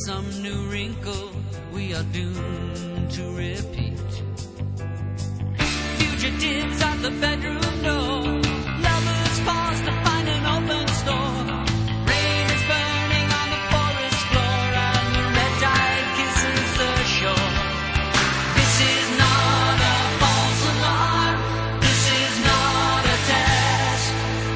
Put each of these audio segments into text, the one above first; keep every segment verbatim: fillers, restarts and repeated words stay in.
some new wrinkle we are doomed to repeat. Fugitives at the bedroom door, lovers pause to find an open store. Rain is burning on the forest floor and the red tide kisses the shore. This is not a false alarm, this is not a test.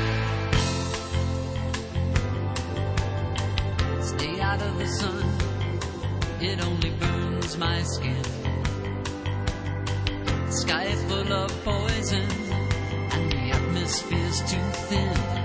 Stay out of the sun, it only burns my skin. Sky full of poison and the atmosphere's too thin.